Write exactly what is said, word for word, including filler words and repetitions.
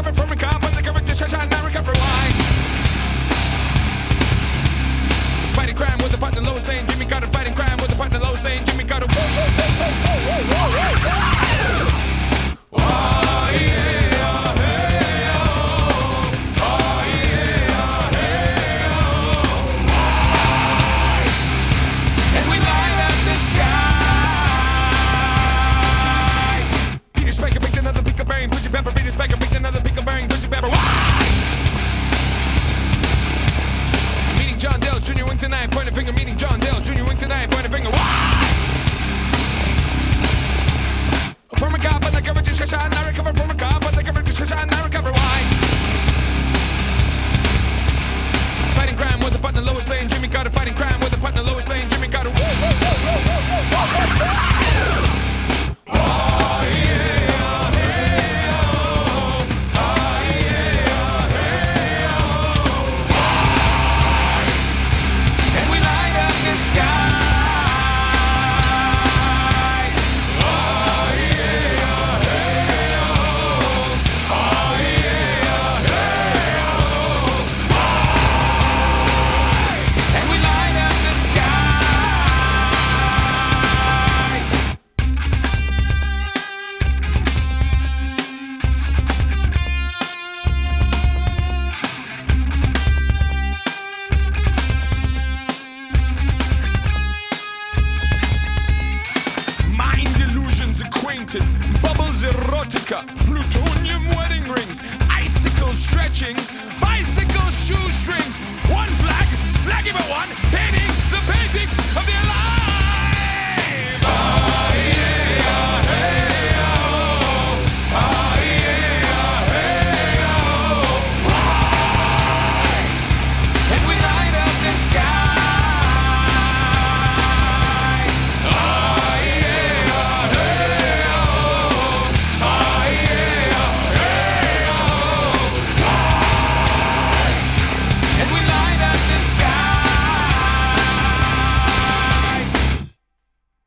recover from a cop, but the coverage just shine, not recover. Why? Fighting crime with the partner Lois Lane. Jimmy Carter fighting crime with the partner Lois Lane. Jimmy Carter. Whoa, whoa, whoa, whoa, whoa, whoa, whoa. Oh, yeah, hey, oh. Oh, yeah, hey, oh. And we light up the sky. Peter Spanker baked another pick of brain. Pussy Pepper. Peter Spanker baked another pick of brain. Pussy Pepper. Why? Meeting John Dale Junior Wink tonight. Point a finger. Meeting John Dale Junior Wink tonight. Point a finger. Why? From a cop, and the coverage is shot. I recover from a cop.